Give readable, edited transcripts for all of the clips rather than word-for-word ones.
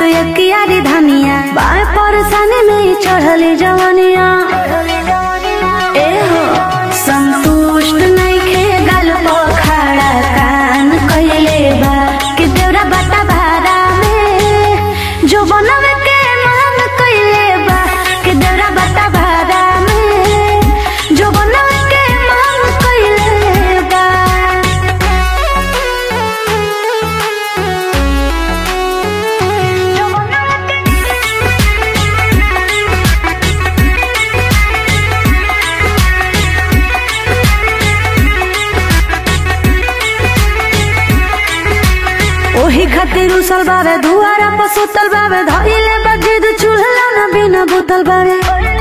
एक यारी धनिया बाय परेशानी में चढ़ली जवनिया ए हो संतुष्ट नहीं खे गल खड़ा कान कइले बा कि देवरा बता भारा में जो बनवे के मान कइले बा कि देवरा बता भारा में जो बनवे के मान कइले बा। ओही खातिर उसल बावे दुआरा पर सुतल बावे धइले बजिद चूल्हा न बिना बुतल बावे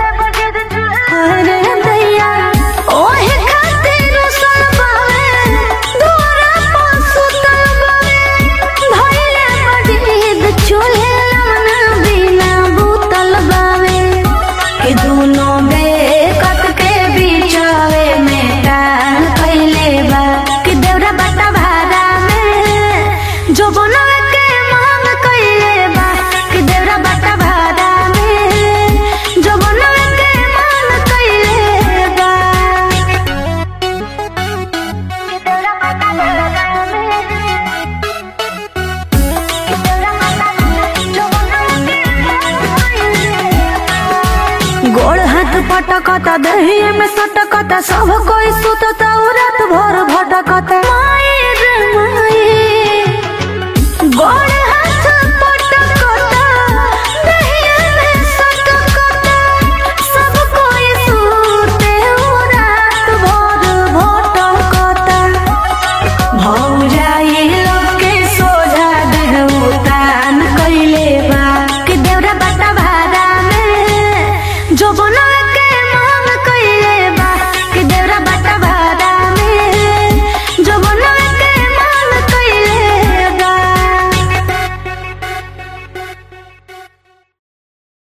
अरे दैया ओही खातिर उसल बावे दुआरा पर सुतल बावे धइले बजिद चूल्हा न बिना बुतल बावे कि दोनों बेकत के बीचवे में कान कइले बा कि देवरा बता भारा में जो बनवे के मान कइले बा कि देवरा बता भारा में जो बनवे के मान कइले बा कि देवरा बता भारा में कि देवरा बता जो बनवे के गोड़ हाथ पटकता दहिए में सटकता सब कोई सुतता रात भर भटकता माई रे माई